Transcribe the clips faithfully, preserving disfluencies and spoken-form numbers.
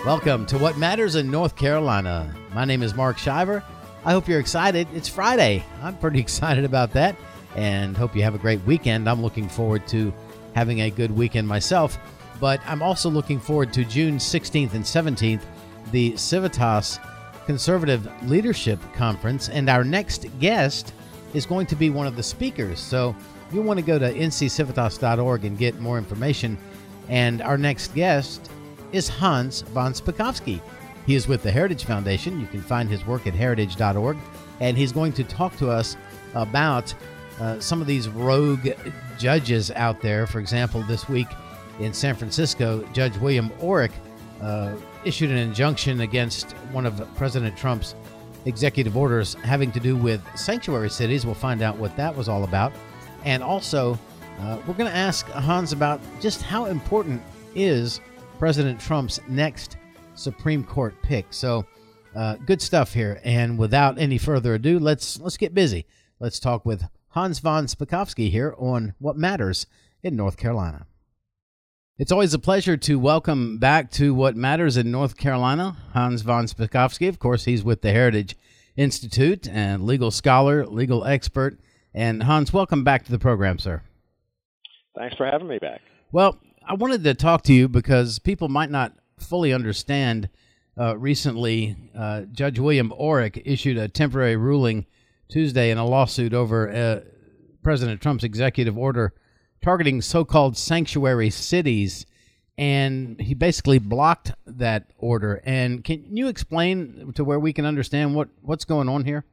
Welcome to What Matters in North Carolina. My name is Mark Shiver. I hope you're excited. It's Friday. I'm pretty excited about that and hope you have a great weekend. I'm looking forward to having a good weekend myself, but I'm also looking forward to June sixteenth and seventeenth, the Civitas Conservative Leadership Conference, and our next guest is going to be one of the speakers. So you'll want to go to n c civitas dot org and get more information. And our next guest is Hans von Spakovsky. He is with the Heritage Foundation. You can find his work at heritage dot org, and he's going to talk to us about uh, some of these rogue judges out there. For example, this week in San Francisco, Judge William Orrick uh, issued an injunction against one of President Trump's executive orders having to do with sanctuary cities. We'll find out what that was all about. And also, uh, we're going to ask Hans about just how important is President Trump's next Supreme Court pick. So uh, good stuff here. And without any further ado, let's let's get busy. Let's talk with Hans von Spakovsky here on What Matters in North Carolina. It's always a pleasure to welcome back to What Matters in North Carolina, Hans von Spakovsky. Of course, he's with the Heritage Institute and legal scholar, legal expert. And Hans, welcome back to the program, sir. Thanks for having me back. Well, I wanted to talk to you because people might not fully understand. Uh, recently, uh, Judge William Orrick issued a temporary ruling Tuesday in a lawsuit over uh, President Trump's executive order targeting so-called sanctuary cities, and he basically blocked that order. And can you explain to where we can understand what, what's going on here?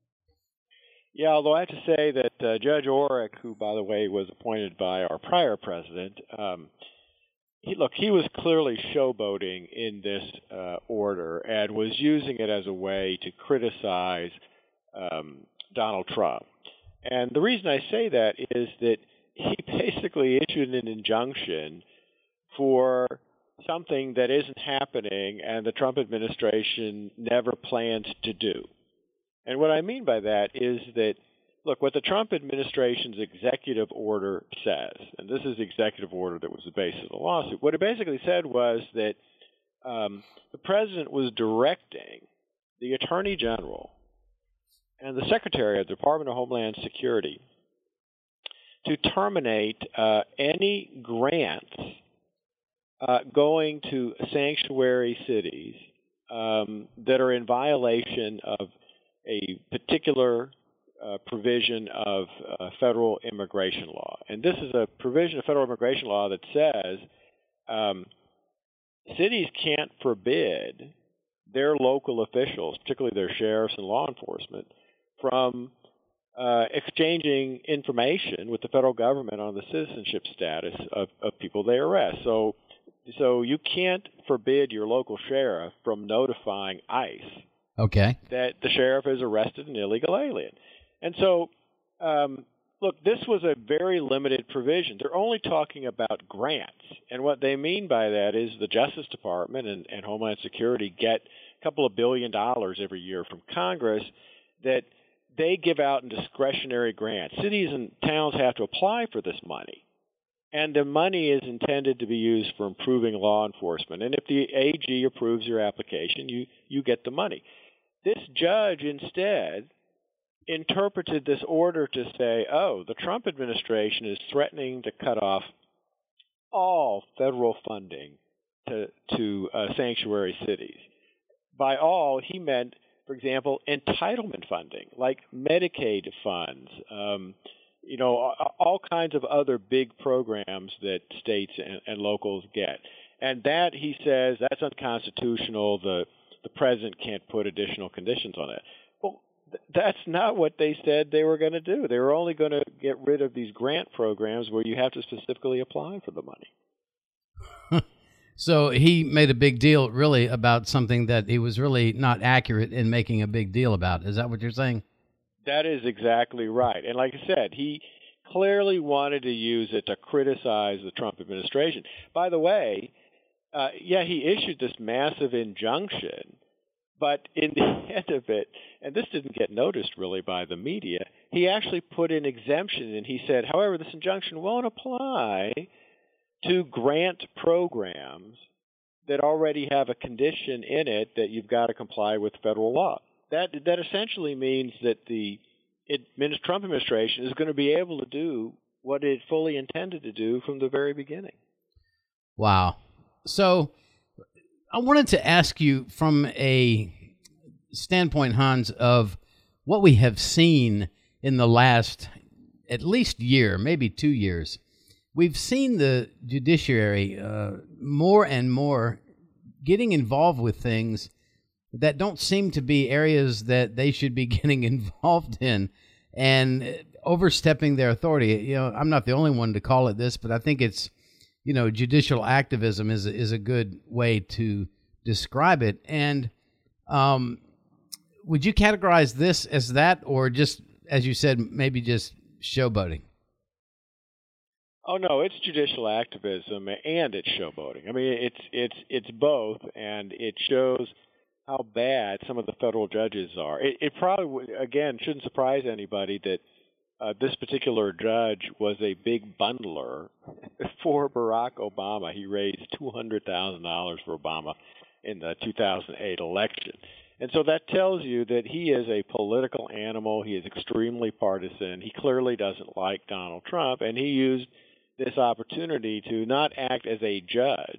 Yeah, although I have to say that uh, Judge Orrick, who, by the way, was appointed by our prior president, um, he, look, he was clearly showboating in this uh, order and was using it as a way to criticize um, Donald Trump. And the reason I say that is that he basically issued an injunction for something that isn't happening and the Trump administration never planned to do. And what I mean by that is that, look, what the Trump administration's executive order says, and this is the executive order that was the basis of the lawsuit, what it basically said was that um, the president was directing the attorney general and the secretary of the Department of Homeland Security to terminate uh, any grants uh, going to sanctuary cities um, that are in violation of a particular uh, provision of uh, federal immigration law. And this is a provision of federal immigration law that says um, cities can't forbid their local officials, particularly their sheriffs and law enforcement, from uh, exchanging information with the federal government on the citizenship status of, of people they arrest. So, so you can't forbid your local sheriff from notifying ICE Okay. that the sheriff has arrested an illegal alien. And so, um, look, this was a very limited provision. They're only talking about grants. And what they mean by that is the Justice Department and, and Homeland Security get a couple of billion dollars every year from Congress that they give out in discretionary grants. Cities and towns have to apply for this money. And the money is intended to be used for improving law enforcement. And if the A G approves your application, you, you get the money. This judge instead interpreted this order to say, oh, the Trump administration is threatening to cut off all federal funding to, to uh, sanctuary cities. By all, he meant, for example, entitlement funding, like Medicaid funds, um, you know, all kinds of other big programs that states and, and locals get. And that, he says, that's unconstitutional. The the president can't put additional conditions on it. Well, th- that's not what they said they were going to do. They were only going to get rid of these grant programs where you have to specifically apply for the money. So he made a big deal, really, about something that he was really not accurate in making a big deal about. Is that what you're saying? That is exactly right. And like I said, he clearly wanted to use it to criticize the Trump administration. By the way, uh, yeah, he issued this massive injunction, but in the end of it, and this didn't get noticed really by the media, he actually put an exemption, and he said, however, this injunction won't apply to grant programs that already have a condition in it that you've got to comply with federal law. That that essentially means that the it, Trump administration is going to be able to do what it fully intended to do from the very beginning. Wow. So I wanted to ask you from a standpoint, Hans, of what we have seen in the last at least year, maybe two years. We've seen the judiciary uh, more and more getting involved with things that don't seem to be areas that they should be getting involved in, and overstepping their authority. You know, I'm not the only one to call it this, but I think it's, you know, judicial activism is is a good way to describe it. And um, would you categorize this as that, or just, as you said, maybe just showboating? Oh no, it's judicial activism and it's showboating. I mean, it's it's it's both, and it shows how bad some of the federal judges are. It, it probably, again, shouldn't surprise anybody that uh, this particular judge was a big bundler for Barack Obama. He raised two hundred thousand dollars for Obama in the two thousand eight election. And so that tells you that he is a political animal. He is extremely partisan. He clearly doesn't like Donald Trump, and he used this opportunity to not act as a judge,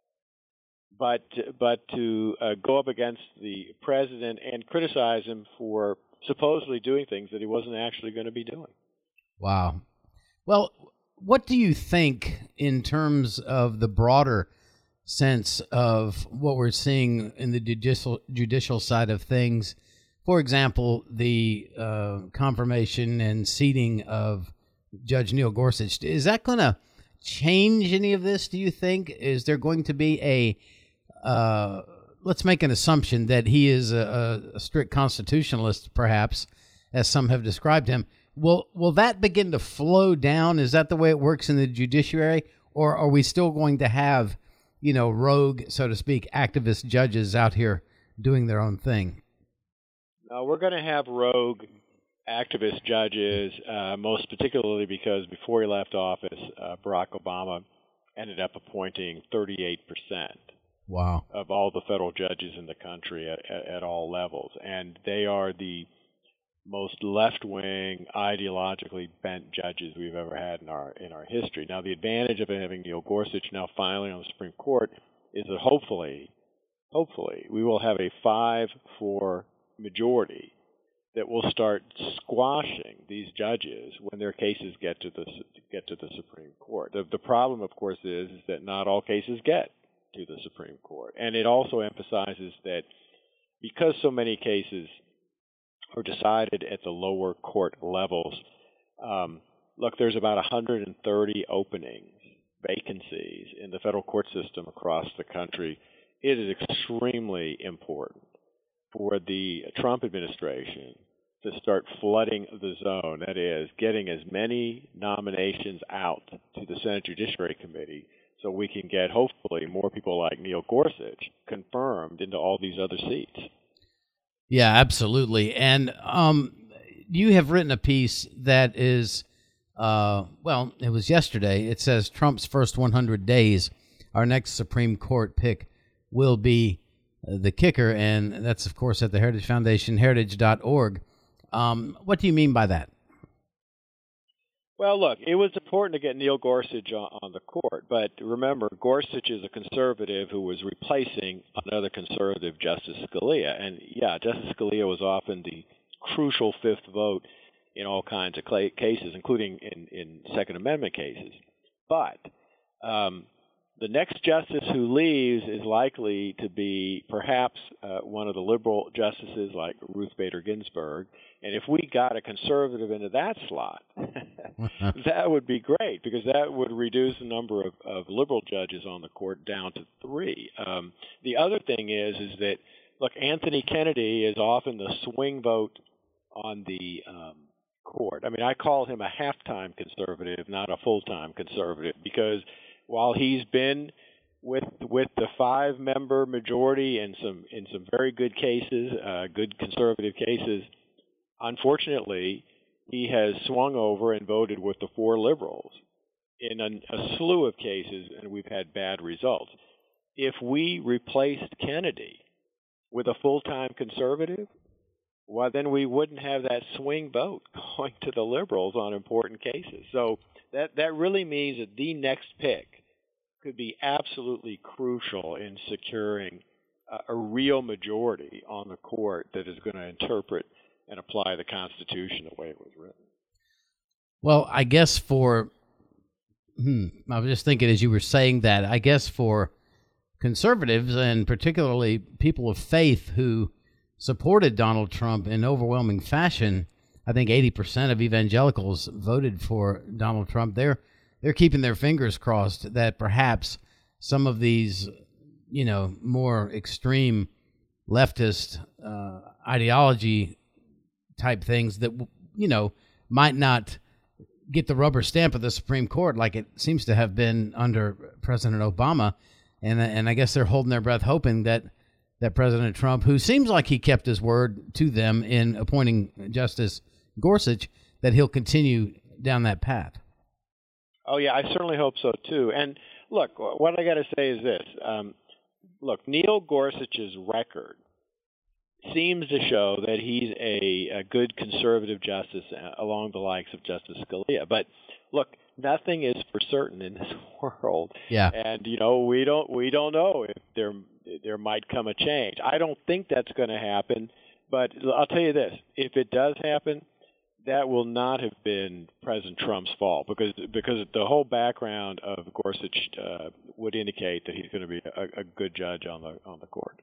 but but to uh, go up against the president and criticize him for supposedly doing things that he wasn't actually going to be doing. Wow. Well, what do you think in terms of the broader sense of what we're seeing in the judicial judicial side of things? For example, the uh, confirmation and seating of Judge Neil Gorsuch. Is that going to change any of this, do you think? Is there going to be a, uh, let's make an assumption that he is a, a strict constitutionalist, perhaps, as some have described him. Will will that begin to flow down? Is that the way it works in the judiciary? Or are we still going to have, you know, rogue, so to speak, activist judges out here doing their own thing? No, we're going to have rogue activist judges, uh, most particularly because before he left office, uh, Barack Obama ended up appointing thirty-eight percent wow. of all the federal judges in the country at, at, at all levels. And they are the most left-wing, ideologically bent judges we've ever had in our in our history. Now, the advantage of having Neil Gorsuch now finally on the Supreme Court is that hopefully, hopefully, we will have a five four majority that will start squashing these judges when their cases get to the get to the Supreme Court. The, the problem, of course, is, is that not all cases get to the Supreme Court, and it also emphasizes that because so many cases are decided at the lower court levels. Um, look, there's about one hundred thirty openings, vacancies in the federal court system across the country. It is extremely important for the Trump administration to start flooding the zone, that is, getting as many nominations out to the Senate Judiciary Committee so we can get, hopefully, more people like Neil Gorsuch confirmed into all these other seats. Yeah, absolutely. And um, you have written a piece that is, uh, well, it was yesterday. It says Trump's first one hundred days, our next Supreme Court pick will be the kicker, and that's, of course, at the Heritage Foundation, heritage dot org. Um, what do you mean by that? Well, look, it was important to get Neil Gorsuch on, on the court, but remember, Gorsuch is a conservative who was replacing another conservative, Justice Scalia. And, yeah, Justice Scalia was often the crucial fifth vote in all kinds of cl- cases, including in, in Second Amendment cases. But um, the next justice who leaves is likely to be perhaps uh, one of the liberal justices like Ruth Bader Ginsburg. And if we got a conservative into that slot, that would be great, because that would reduce the number of, of liberal judges on the court down to three. Um, the other thing is, is that, look, Anthony Kennedy is often the swing vote on the um, court. I mean, I call him a half-time conservative, not a full-time conservative, because while he's been with with the five-member majority in some in some very good cases, uh, good conservative cases, unfortunately, he has swung over and voted with the four liberals in a, a slew of cases, and we've had bad results. if we replaced Kennedy with a full-time conservative, well, then we wouldn't have that swing vote going to the liberals on important cases. So that that really means that the next pick could be absolutely crucial in securing a, a real majority on the court that is going to interpret and apply the Constitution the way it was written. Well, I guess for, hmm, I was just thinking as you were saying that, I guess for conservatives and particularly people of faith who supported Donald Trump in overwhelming fashion, I think eighty percent of evangelicals voted for Donald Trump. They're they're keeping their fingers crossed that perhaps some of these, you know, more extreme leftist uh, ideology type things that, you know, might not get the rubber stamp of the Supreme Court like it seems to have been under President Obama. And and I guess they're holding their breath hoping that that President Trump, who seems like he kept his word to them in appointing Justice Gorsuch, that he'll continue down that path. Oh, yeah, I certainly hope so, too. And look, what I got to say is this. Um, look, Neil Gorsuch's record seems to show that he's a, a good conservative justice along the likes of Justice Scalia. But look, nothing is for certain in this world. Yeah. And, you know, we don't we don't know if there there might come a change. I don't think that's going to happen. But I'll tell you this, if it does happen, that will not have been President Trump's fault because because the whole background of Gorsuch uh, would indicate that he's going to be a, a good judge on the on the court.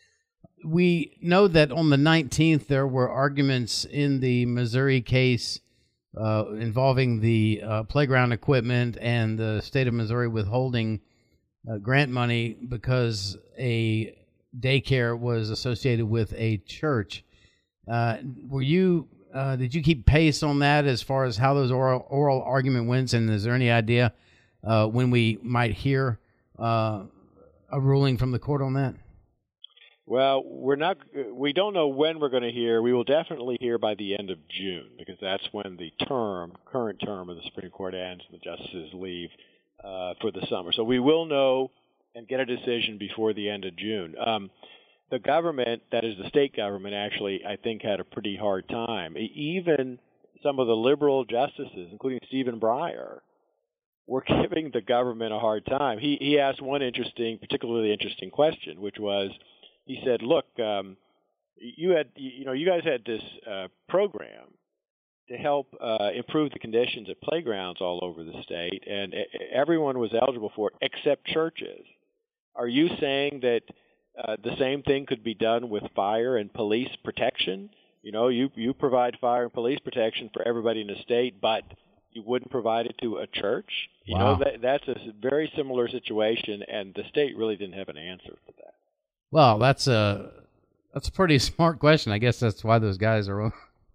We know that on the nineteenth there were arguments in the Missouri case uh, involving the uh, playground equipment and the state of Missouri withholding uh, grant money because a daycare was associated with a church. Uh, were you? Uh, did you keep pace on that as far as how those oral, oral argument went? And is there any idea uh, when we might hear uh, a ruling from the court on that? Well, we're not. We don't know when we're going to hear. We will definitely hear by the end of June because that's when the term, current term of the Supreme Court ends and the justices leave uh, for the summer. So we will know and get a decision before the end of June. Um, The government, that is the state government, actually, I think, had a pretty hard time. Even some of the liberal justices, including Stephen Breyer, were giving the government a hard time. He he asked one interesting, particularly interesting question, which was, he said, "Look, um, you had, you know, you guys had this uh, program to help uh, improve the conditions at playgrounds all over the state, and everyone was eligible for it except churches. Are you saying that?" Uh, the same thing could be done with fire and police protection. You know, you, you provide fire and police protection for everybody in the state, but you wouldn't provide it to a church. You wow. know, that, that's a very similar situation, and the state really didn't have an answer for that. Well, that's a that's a pretty smart question. I guess that's why those guys are on,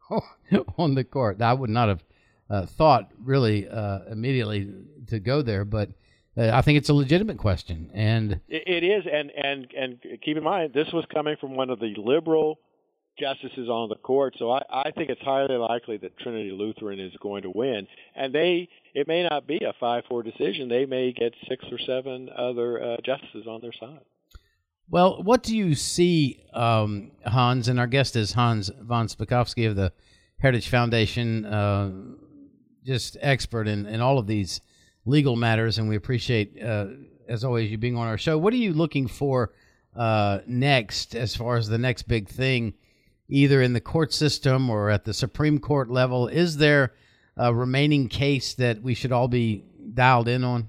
on the court. I would not have uh, thought really uh, immediately to go there, but Uh, I think it's a legitimate question, and it, it is. And, and and keep in mind, this was coming from one of the liberal justices on the court, so I, I think it's highly likely that Trinity Lutheran is going to win. And they, it may not be a five four decision; they may get six or seven other uh, justices on their side. Well, what do you see, um, Hans? And our guest is Hans von Spakovsky of the Heritage Foundation, uh, just expert in, in all of these legal matters, and we appreciate, uh, as always, you being on our show. What are you looking for uh, next as far as the next big thing, either in the court system or at the Supreme Court level? Is there a remaining case that we should all be dialed in on?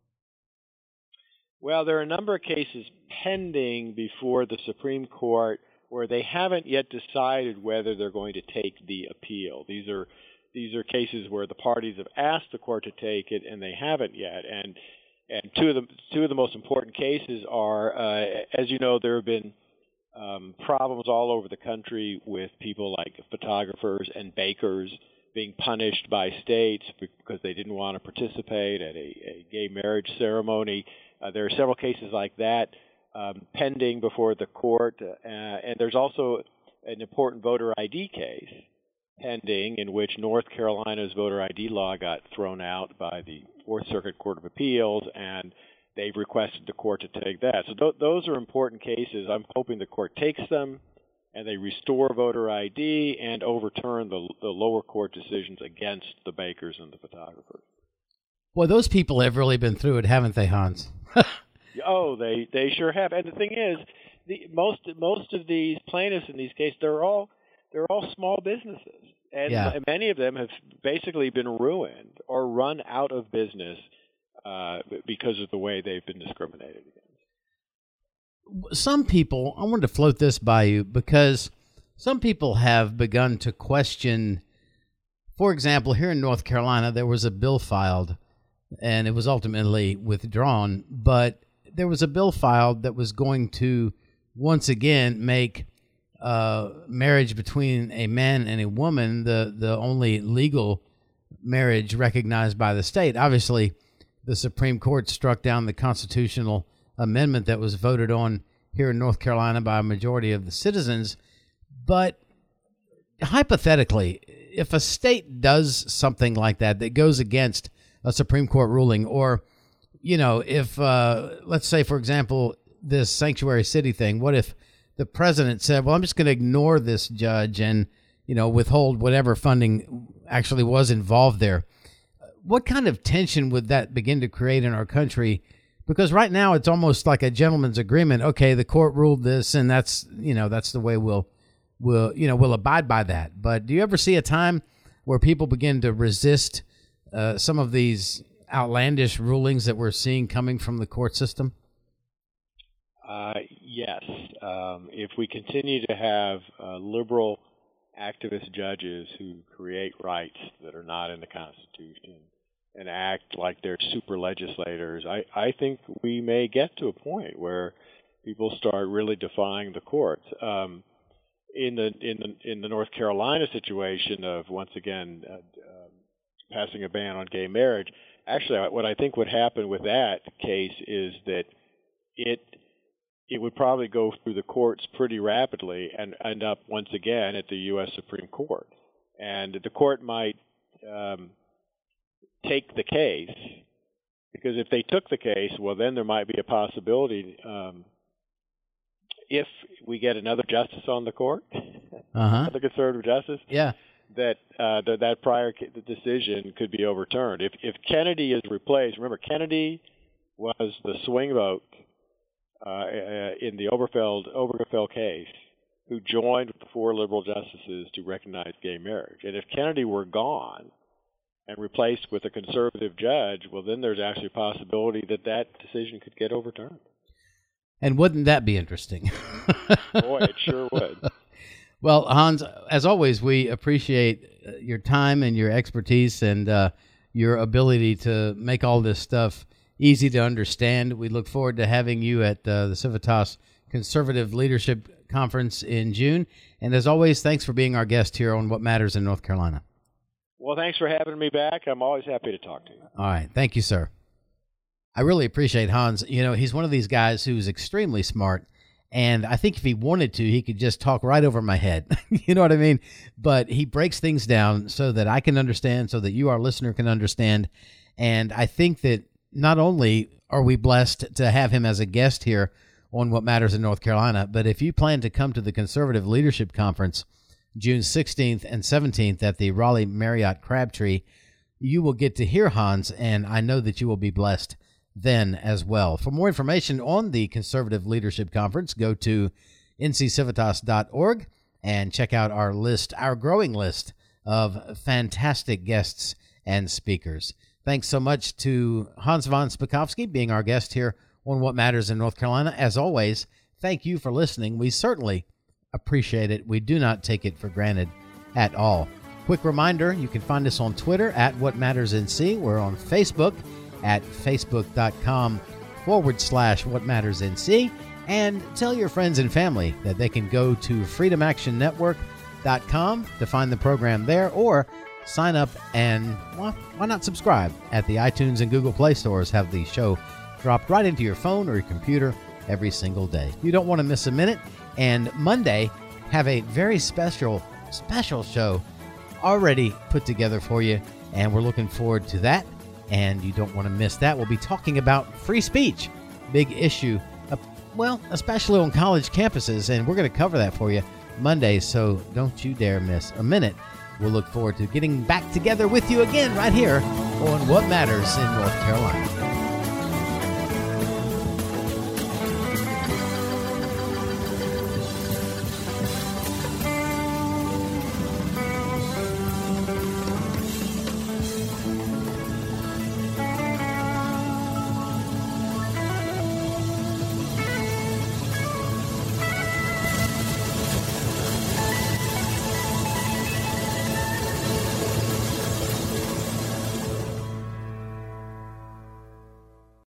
Well, there are a number of cases pending before the Supreme Court where they haven't yet decided whether they're going to take the appeal. These are These are cases where the parties have asked the court to take it, and they haven't yet. And and two of the two of the most important cases are, uh, as you know, there have been um, problems all over the country with people like photographers and bakers being punished by states because they didn't want to participate at a, a gay marriage ceremony. Uh, there are several cases like that um, pending before the court, uh, and there's also an important voter I D case pending, in which North Carolina's voter I D law got thrown out by the Fourth Circuit Court of Appeals, and they've requested the court to take that. So th- those are important cases. I'm hoping the court takes them and they restore voter I D and overturn the, the lower court decisions against the bakers and the photographers. Well, those people have really been through it, haven't they, Hans? Oh, they, they sure have. And the thing is, the, most most of these plaintiffs in these cases, they're all they're all small businesses, and yeah. many of them have basically been ruined or run out of business uh, because of the way they've been discriminated against. Some people, I wanted to float this by you because some people have begun to question. For example, here in North Carolina, there was a bill filed, and it was ultimately withdrawn, but there was a bill filed that was going to once again make uh, marriage between a man and a woman the, the only legal marriage recognized by the state. Obviously, the Supreme Court struck down the constitutional amendment that was voted on here in North Carolina by a majority of the citizens. But hypothetically, if a state does something like that that goes against a Supreme Court ruling, or, you know, if, uh, let's say, for example, this sanctuary city thing, what if the president said, well, I'm just going to ignore this judge and, you know, withhold whatever funding actually was involved there? What kind of tension would that begin to create in our country? Because right now it's almost like a gentleman's agreement. Okay, the court ruled this, and that's, you know, that's the way we'll, we'll, you know, we'll abide by that. But do you ever see a time where people begin to resist uh, some of these outlandish rulings that we're seeing coming from the court system? Uh, yes. Um, if we continue to have uh, liberal activist judges who create rights that are not in the Constitution and act like they're super legislators, I, I think we may get to a point where people start really defying the courts. Um, in the in the in the North Carolina situation of once again uh, uh, passing a ban on gay marriage, actually, what I think would happen with that case is that it it would probably go through the courts pretty rapidly and end up once again at the U S Supreme Court. And the court might um, take the case, because if they took the case, well, then there might be a possibility, um, if we get another justice on the court, uh-huh. another conservative justice, yeah. that uh, that, that prior decision could be overturned. If, if Kennedy is replaced, remember, Kennedy was the swing vote Uh, in the Obergefell, Obergefell case, who joined with the four liberal justices to recognize gay marriage. And if Kennedy were gone and replaced with a conservative judge, well, then there's actually a possibility that that decision could get overturned. And wouldn't that be interesting? Boy, it sure would. Well, Hans, as always, we appreciate your time and your expertise and uh, your ability to make all this stuff easy to understand. We look forward to having you at uh, the Civitas Conservative Leadership Conference in June. And as always, thanks for being our guest here on What Matters in North Carolina. Well, thanks for having me back. I'm always happy to talk to you. All right. Thank you, sir. I really appreciate Hans. You know, he's one of these guys who's extremely smart. And I think if he wanted to, he could just talk right over my head. You know what I mean? But he breaks things down so that I can understand, so that you, our listener, can understand. And I think that not only are we blessed to have him as a guest here on What Matters in North Carolina, but if you plan to come to the Conservative Leadership Conference June sixteenth and seventeenth at the Raleigh Marriott Crabtree, you will get to hear Hans, and I know that you will be blessed then as well. For more information on the Conservative Leadership Conference, go to N C Civitas dot org and check out our list, our growing list of fantastic guests and speakers. Thanks so much to Hans von Spakovsky being our guest here on What Matters in North Carolina. As always, thank you for listening. We certainly appreciate it. We do not take it for granted at all. Quick reminder, you can find us on Twitter at What Matters N C. We're on Facebook at facebook.com forward slash What Matters N C. And tell your friends and family that they can go to freedom action network dot com to find the program there, or sign up and, well, why not subscribe at the iTunes and Google Play stores. Have the show dropped right into your phone or your computer every single day. You don't want to miss a minute. And Monday, have a very special, special show already put together for you, and we're looking forward to that. and you don't want to miss that. We'll be talking about free speech, big issue, uh, well, especially on college campuses, and we're going to cover that for you Monday, so don't you dare miss a minute. We'll look forward to getting back together with you again right here on What Matters in North Carolina.